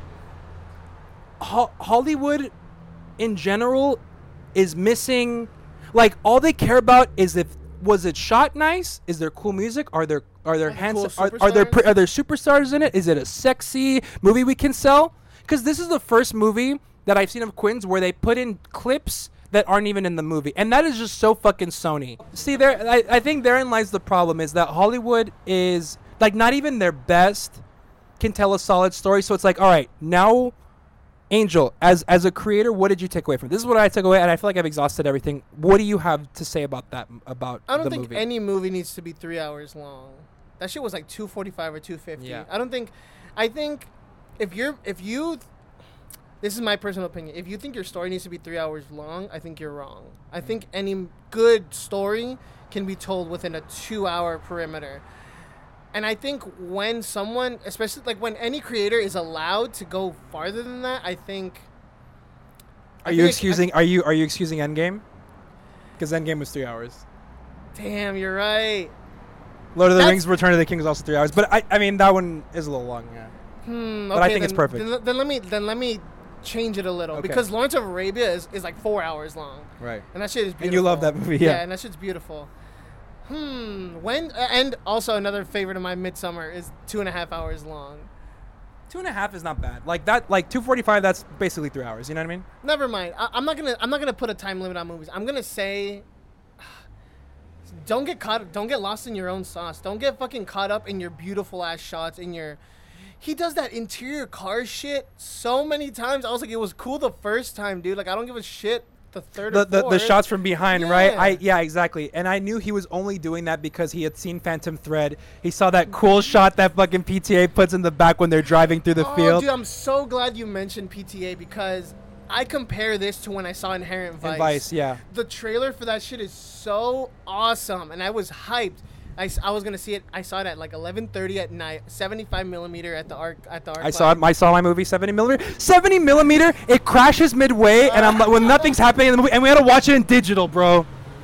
Ho- Hollywood in general is missing. Like, all they care about is if was it shot nice? Is there cool music? Are there are there Are there handsome? cool Are, are there superstars? pr- are there superstars in it? Is it a sexy movie we can sell? Because this is the first movie that I've seen of Quinn's where they put in clips that aren't even in the movie, and that is just so fucking Sony. See, there, I, I think therein lies the problem is that Hollywood is like not even their best can tell a solid story. So it's like, all right, now, Angel, as as a creator, what did you take away from it? This is what I took away, and I feel like I've exhausted everything. What do you have to say about that? About I don't the think movie? any movie needs to be three hours long. That shit was like two forty-five or two fifty. Yeah. I don't think. I think if you're if you, this is my personal opinion. If you think your story needs to be three hours long, I think you're wrong. I think any good story can be told within a two-hour perimeter. And I think when someone, especially like when any creator is allowed to go farther than that, I think. I Are you think it- excusing? Are you are you excusing Endgame? Because Endgame was three hours. Damn, you're right. Lord of the That's- Rings: Return of the King is also three hours, but I I mean that one is a little long. Yeah. Hmm, But I okay, think it's then- perfect. Then, then let me then let me change it a little Okay. because Lawrence of Arabia is, is like four hours long, Right. and that shit is beautiful. And you love that movie, yeah. and that shit's beautiful. Hmm. When uh, and also another favorite of mine, Midsummer, is two and a half hours long. Two and a half is not bad. Like that, like two forty five. That's basically three hours. You know what I mean? Never mind. I, I'm not gonna I'm not gonna put a time limit on movies. I'm gonna say. Don't get caught. Don't get lost in your own sauce. Don't get fucking caught up in your beautiful ass shots. In your, he does that interior car shit so many times. I was like, it was cool the first time, dude. Like, I don't give a shit the third the or the, fourth. the shots from behind, right? Yeah. I yeah, exactly. And I knew he was only doing that because he had seen Phantom Thread. He saw that cool shot that fucking P T A puts in the back when they're driving through the oh, field. Dude, I'm so glad you mentioned P T A because I compare this to when I saw Inherent Vice. And Vice, yeah. The trailer for that shit is so awesome, and I was hyped. I, s- I was gonna see it. I saw it at like eleven thirty at night, seventy-five millimeter at the arc at the arc. I saw it. I saw my movie seventy millimeter. seventy millimeter. It crashes midway, and I'm like, when nothing's happening in the movie, and we had to watch it in digital, bro.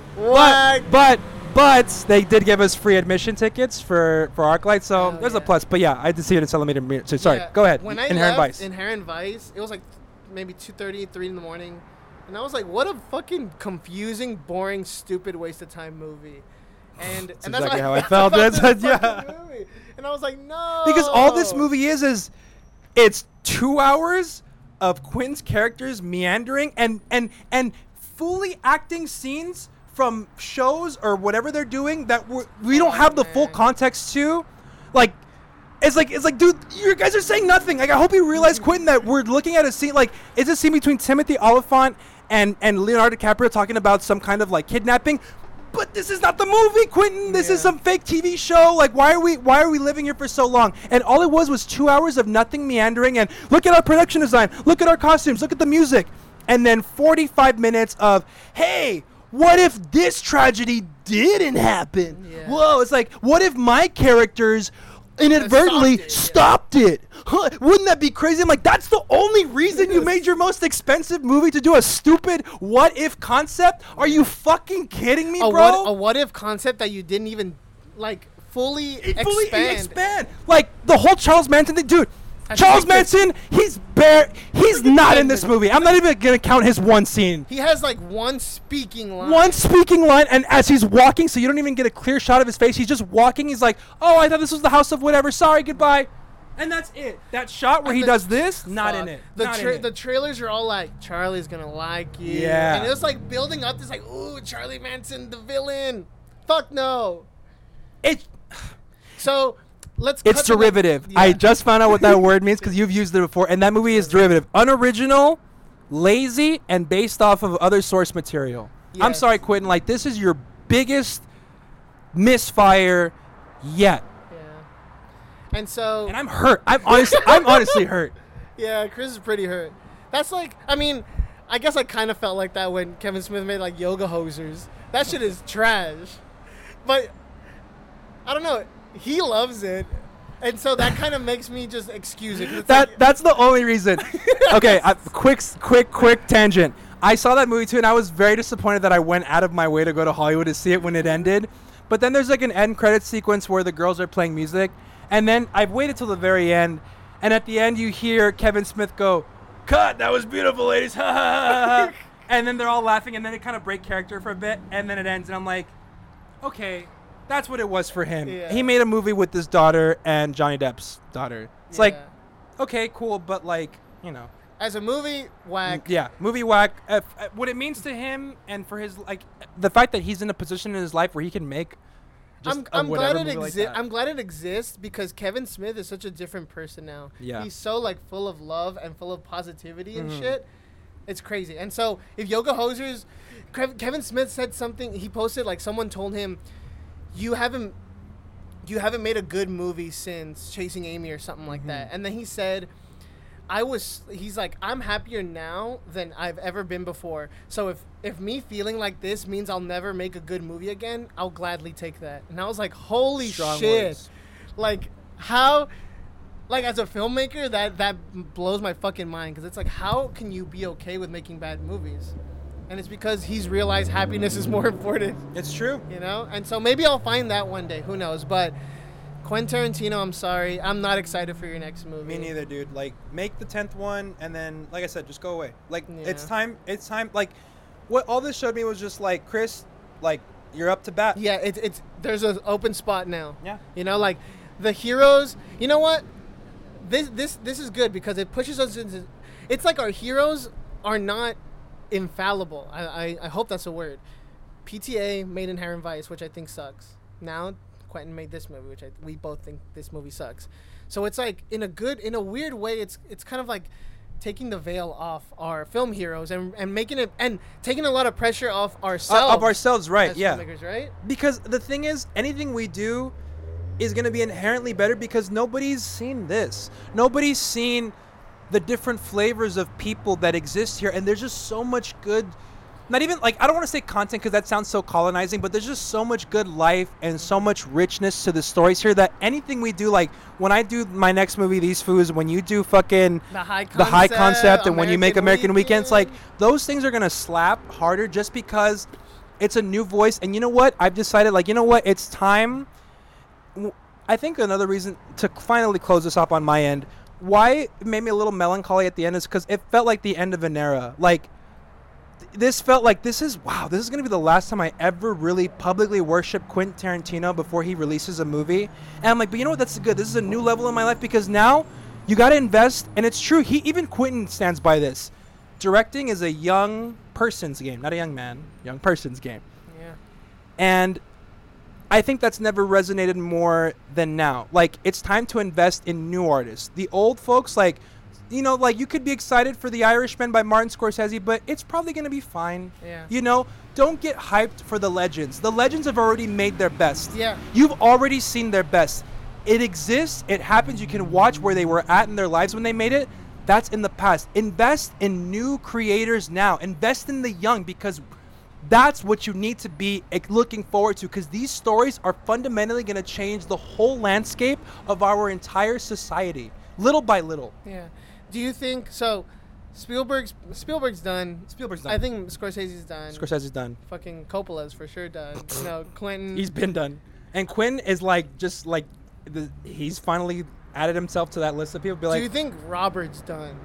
What? But but but they did give us free admission tickets for for ArcLight, so Hell there's yeah. a plus. But yeah, I did see it in millimeter. So sorry, Yeah. go ahead. When I Inherent left Vice. Inherent Vice, it was like maybe two thirty, three in the morning, and I was like, "What a fucking confusing, boring, stupid waste of time movie." And That's and exactly that's how how I felt. That's That's- yeah. yeah. Movie. And I was like, "No." Because all this movie is is it's two hours of Quinn's characters meandering and and and fully acting scenes from shows or whatever they're doing that we're, we don't Oh, have the full man. context to. Like it's like it's like, dude, you guys are saying nothing. Like I hope you realize, Quentin, that we're looking at a scene. Like, is a scene between Timothy Oliphant and and Leonardo DiCaprio talking about some kind of like kidnapping? But this is not the movie, Quentin. This is Yeah. some fake T V show. Like, why are we why are we living here for so long? And all it was was two hours of nothing meandering. And look at our production design. Look at our costumes. Look at the music. And then forty-five minutes of, hey, what if this tragedy didn't happen? Yeah. Whoa, it's like, what if my characters inadvertently stopped it, yeah. stopped it? Huh, wouldn't that be crazy? I'm like, that's the only reason you made your most expensive movie, to do a stupid what if concept? Are you fucking kidding me, a bro? what a what if concept that you didn't even like fully It expand. fully expand. Like the whole Charles Manson thing, dude. I Charles think that- Manson, he's bare. He's not in this movie. I'm not even gonna count his one scene. He has like one speaking line. One speaking line, and as he's walking, so you don't even get a clear shot of his face. He's just walking. He's like, "Oh, I thought this was the house of whatever. Sorry, goodbye." And that's it. That shot where And he the- does this, not Fuck. in it. The Not in tra- it. the trailers are all like, Charlie's gonna like you. Yeah. And it was like building up this like, ooh, Charlie Manson, the villain. Fuck no. It, So let's. it's cut to the- derivative. Yeah. I just found out what that word means because you've used it before, and that movie is derivative, unoriginal, lazy, and based off of other source material. I'm Yes. sorry, Quentin. Like, this is your biggest misfire yet, Yeah. And so. and I'm hurt. I'm honestly, I'm honestly hurt. Yeah, Chris is pretty hurt. That's like, I mean, I guess I kind of felt like that when Kevin Smith made like Yoga Hosers. That shit is trash. But I don't know. He loves it. And so that kind of makes me just excuse it. 'cause it's That like- that's the only reason. Okay, I, quick, quick, quick tangent. I saw that movie too, and I was very disappointed that I went out of my way to go to Hollywood to see it when it ended. But then there's like an end credit sequence where the girls are playing music, and then I've waited till the very end, and at the end you hear Kevin Smith go, "Cut! That was beautiful, ladies!" Ha ha ha ha. And then they're all laughing, and then it kind of break character for a bit, and then it ends, and I'm like, okay, that's what it was for him. Yeah. He made a movie with his daughter and Johnny Depp's daughter. It's like, Yeah. okay, cool, but like, you know, As a movie, whack. yeah, movie whack. Uh, f- uh, what it means to him and for his, like, the fact that he's in a position in his life where he can make just I'm, a I'm whatever glad it movie like exists. that. I'm glad it exists because Kevin Smith is such a different person now. Yeah. He's so like full of love and full of positivity and Mhm. shit. It's crazy. And so if Yoga Hosers, Kev- Kevin Smith said something. He posted like someone told him, "You haven't, you haven't made a good movie since Chasing Amy or something like that." And then he said, I was, he's like, I'm happier now than I've ever been before. So if, if me feeling like this means I'll never make a good movie again, I'll gladly take that. And I was like, holy Strong shit. words. Like, how, like, as a filmmaker, that, that blows my fucking mind. Because it's like, how can you be okay with making bad movies? And it's because he's realized happiness is more important, It's true. you know? And so maybe I'll find that one day. Who knows? But Quentin Tarantino, I'm sorry. I'm not excited for your next movie. Me neither, dude. Like, make the tenth one, and then, like I said, just go away. Like, Yeah. it's time. It's time. Like, what all this showed me was just like, Chris, like, you're up to bat. Yeah, it's it's there's an open spot now. Yeah. You know, like the heroes. You know what? This this this is good because it pushes us into. It's like our heroes are not infallible. I I, I hope that's a word. P T A made Inherent Vice, which I think sucks. Now Quentin made this movie, which I, we both think this movie sucks. So it's like in a good, in a weird way, it's it's kind of like taking the veil off our film heroes and, and making it and taking a lot of pressure off ourselves. Uh, of ourselves, right? As Yeah. filmmakers, right? Because the thing is, anything we do is going to be inherently better because nobody's seen this. Nobody's seen the different flavors of people that exist here, and there's just so much good. Not even like I don't want to say content because that sounds so colonizing, but there's just so much good life and so much richness to the stories here that anything we do, like when I do my next movie, These Foods, when you do fucking The high concept, the high concept and when you make American Weekend. Weekends, like those things are gonna slap harder just because it's a new voice. And you know what? I've decided, like, you know what? It's time. I think another reason to finally close this up on my end, why it made me a little melancholy at the end is because it felt like the end of an era. Like, this felt like this is, wow, this is going to be the last time I ever really publicly worship Quentin Tarantino before he releases a movie. And I'm like, but you know what? That's good. This is a new level in my life because now you got to invest. And it's true. He even Quentin stands by this. Directing is a young person's game, not a young man, young person's game. Yeah. And I think that's never resonated more than now. Like, it's time to invest in new artists. The old folks, like, you know, like, you could be excited for The Irishman by Martin Scorsese, but it's probably going to be fine. Yeah. You know, don't get hyped for the legends. The legends have already made their best. Yeah. You've already seen their best. It exists. It happens. You can watch where they were at in their lives when they made it. That's in the past. Invest in new creators now. Invest in the young because that's what you need to be looking forward to because these stories are fundamentally going to change the whole landscape of our entire society, little by little. Yeah. Do you think so? Spielberg's Spielberg's done. Spielberg's done. I think Scorsese's done. Scorsese's done. Fucking Coppola's for sure done. You know, Quentin. He's been done. And Quinn is like just like the, he's finally added himself to that list of people. Be like, do you think Robert's done?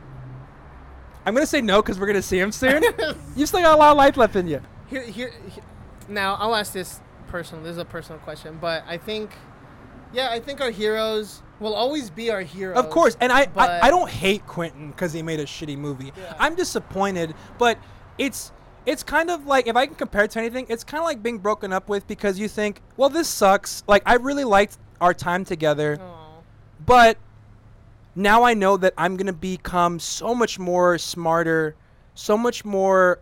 I'm gonna say no because we're gonna see him soon. You've still got a lot of life left in you. Here, here, here. Now I'll ask this personal. This is a personal question, but I think, yeah, I think our heroes will always be our heroes. Of course, and I, but I, I don't hate Quentin because he made a shitty movie. Yeah. I'm disappointed, but it's it's kind of like, if I can compare it to anything, it's kind of like being broken up with because you think, well, this sucks. Like, I really liked our time together, Aw. but now I know that I'm gonna become so much more smarter, so much more,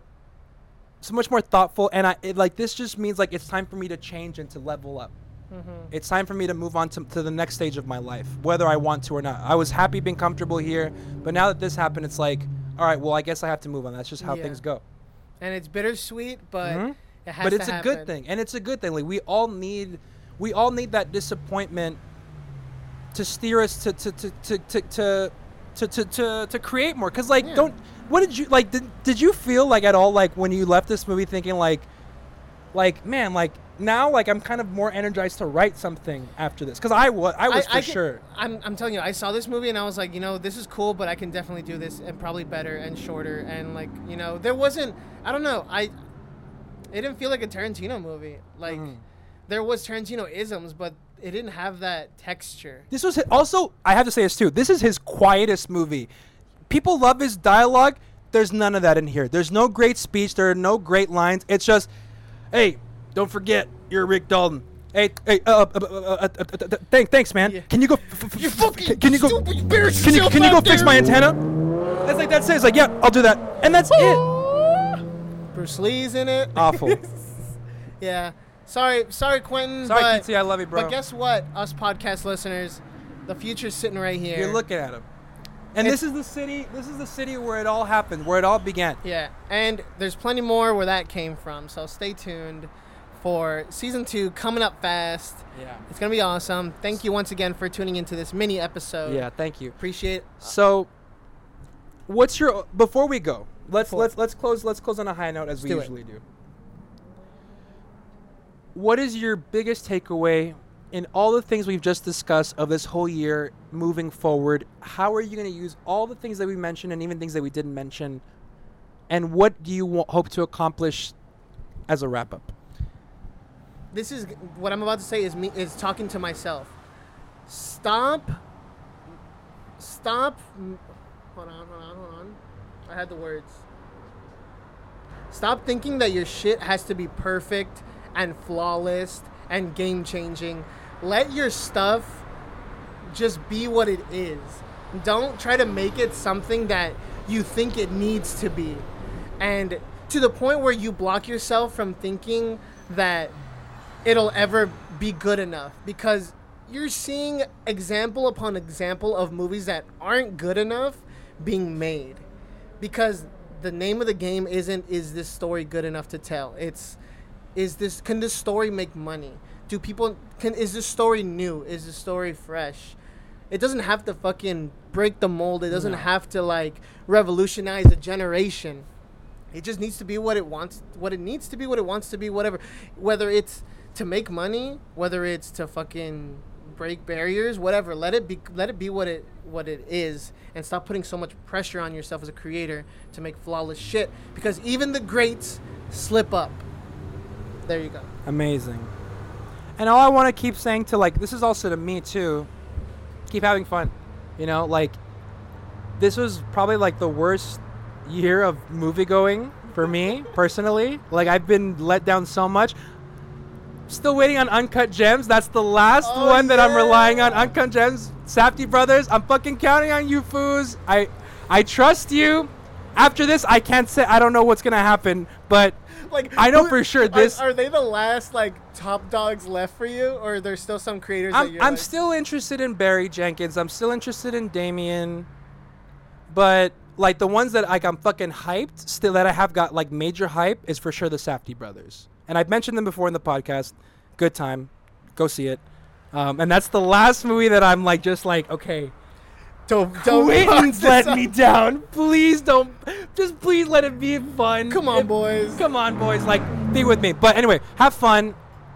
so much more thoughtful, and I it, like this just means like it's time for me to change and to level up. Mm-hmm. It's time for me to move on to, to the next stage of my life, whether I want to or not. I was happy being comfortable here, but now that this happened, it's like, all right, well, I guess I have to move on. That's just how Yeah. things go. And it's bittersweet, but Mhm. it has But to it's a happen. good thing, and it's a good thing. Like, we all need, we all need that disappointment to steer us to to to to to to to, to, to, to create more. Cause like, Yeah. don't. What did you like? Did did you feel like at all like when you left this movie thinking like, like man, like now like I'm kind of more energized to write something after this? Cause I was I was for can- sure. I'm, I'm telling you, I saw this movie and I was like, you know, this is cool, but I can definitely do this and probably better and shorter. And like, you know, there wasn't, I don't know, I, it didn't feel like a Tarantino movie. Like, Mhm. there was Tarantino isms, but it didn't have that texture. This was hi- also, I have to say this too. This is his quietest movie. People love his dialogue. There's none of that in here. There's no great speech. There are no great lines. It's just, hey, don't forget, you're Rick Dalton. Hey, hey, uh, uh, uh, uh, uh, uh, uh, thanks, thanks, man. Yeah. Can you go? F- f- You f- fucking can you go? stupid, you embarrass Can you yourself can you go out fix there. my antenna? That's like that's it. It's like, yeah, I'll do that, and that's it. Bruce Lee's in it. Awful. Yeah. Sorry, sorry, Quentin. Sorry, but, Q T, I love you, bro. But guess what? Us podcast listeners, the future's sitting right here. You're looking at him, and It's- this is the city. This is the city where it all happened, where it all began. Yeah, and there's plenty more where that came from. So stay tuned for season two coming up fast. Yeah. It's gonna be awesome. Thank you once again for tuning into this mini episode. Yeah. Thank you. Appreciate. So, what's your before we go? Let's Before- let's let's close let's close on a high note as we do it. usually do. What is your biggest takeaway in all the things we've just discussed of this whole year moving forward? How are you going to use all the things that we mentioned and even things that we didn't mention? And what do you wa- hope to accomplish as a wrap up? This is what I'm about to say is me is talking to myself. Stop. Stop. Hold on, hold on, hold on. I had the words. Stop thinking that your shit has to be perfect and flawless and game changing. Let your stuff just be what it is. Don't try to make it something that you think it needs to be. And to the point where you block yourself from thinking that it'll ever be good enough, because you're seeing example upon example of movies that aren't good enough being made. Because the name of the game isn't, is this story good enough to tell? It's, is this, can this story make money? Do people, can, is this story new? Is the story fresh? It doesn't have to fucking break the mold. It doesn't no. have to like revolutionize a generation. It just needs to be what it wants, what it needs to be, what it wants to be, whatever. Whether it's to make money, whether it's to fucking break barriers, whatever. Let it be, let it be what it what it is, and stop putting so much pressure on yourself as a creator to make flawless shit, because even the greats slip up. There you go. Amazing. And all I want to keep saying to, like, this is also to me too, keep having fun. You know, like, this was probably like the worst year of movie going for me personally. Like, I've been let down so much. Still waiting on Uncut Gems. That's the last oh, one that yeah. I'm relying on. Uncut Gems, Safdie brothers. I'm fucking counting on you, foos. I, I trust you. After this, I can't say. I don't know what's gonna happen, but like I know who, for sure this. Are, are they the last like top dogs left for you, or are there still some creators? I'm, that you're I'm like, still interested in Barry Jenkins. I'm still interested in Damien, but like the ones that like I'm fucking hyped still that I have got like major hype is for sure the Safdie brothers. And I've mentioned them before in the podcast. Good time. Go see it. Um, and that's the last movie that I'm like, just like, okay. Don't, don't Quentin's let me down. Please don't. Just please let it be fun. Come on, it, boys. Come on, boys. Like, be with me. But anyway, have fun.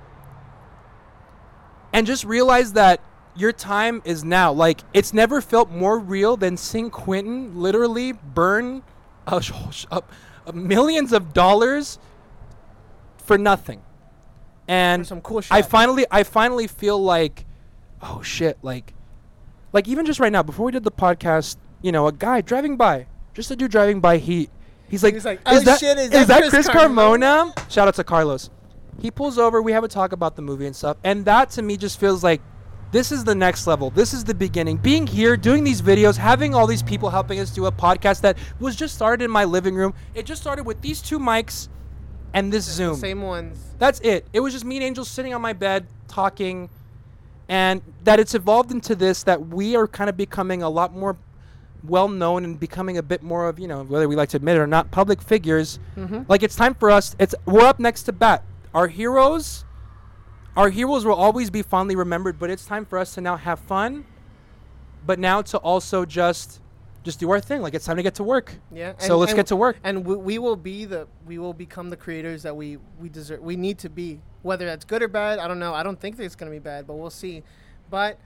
And just realize that your time is now. Like, it's never felt more real than seeing Quentin literally burn a, a, a millions of dollars for nothing. And for some cool shit. I finally I finally feel like, oh shit, like like even just right now before we did the podcast, you know, a guy driving by, just a dude driving by, he he's like, he's like is, oh that, shit, is, is that, that Chris, Chris Carmona? Carmona? Shout out to Carlos. He pulls over, we have a talk about the movie and stuff, and that to me just feels like this is the next level. This is the beginning. Being here, doing these videos, having all these people helping us do a podcast that was just started in my living room. It just started with these two mics and this Zoom. The same ones. That's it. It was just me and Angel sitting on my bed talking, and that it's evolved into this, that we are kind of becoming a lot more well-known and becoming a bit more of, you know, whether we like to admit it or not, public figures. Mm-hmm. Like, it's time for us. It's we're up next to bat. Our heroes, our heroes will always be fondly remembered, but it's time for us to now have fun, but now to also just just do our thing. Like, it's time to get to work. Yeah. So and, let's and, get to work. And we, we will be the we will become the creators that we we deserve. We need to be. Whether that's good or bad, I don't know. I don't think it's going to be bad, but we'll see. But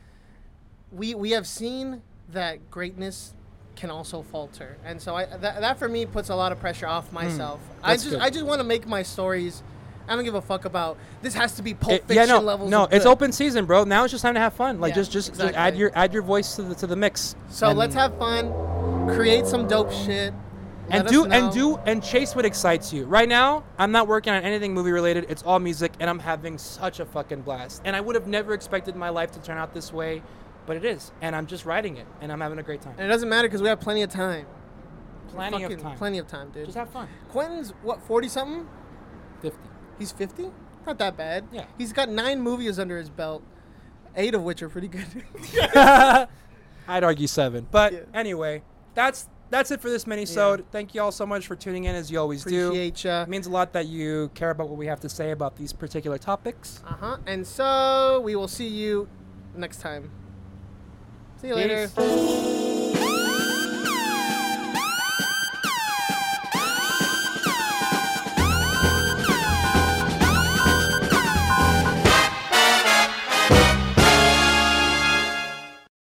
we we have seen that greatness can also falter, and so I that, that for me puts a lot of pressure off myself. Mm, I just good. I just want to make my stories. I don't give a fuck about this. Has to be Pulp Fiction it, yeah, no, levels. No, of it's good. open season, bro. Now it's just time to have fun. Like, yeah, just just, exactly. just add your add your voice to the to the mix. So let's have fun, create some dope shit, and do and do and chase what excites you. Right now, I'm not working on anything movie related. It's all music, and I'm having such a fucking blast. And I would have never expected my life to turn out this way, but it is. And I'm just writing it, and I'm having a great time. And it doesn't matter because we have plenty of time. Plenty of time. Plenty of time, dude. Just have fun. Quentin's what, forty something? Fifty. He's fifty? Not that bad. Yeah. He's got nine movies under his belt, eight of which are pretty good. I'd argue seven. But yeah. anyway, that's that's it for this mini-sode. Yeah. Thank you all so much for tuning in, as you always Appreciate do. Appreciate ya. It means a lot that you care about what we have to say about these particular topics. Uh-huh. And so we will see you next time. See you Peace. later.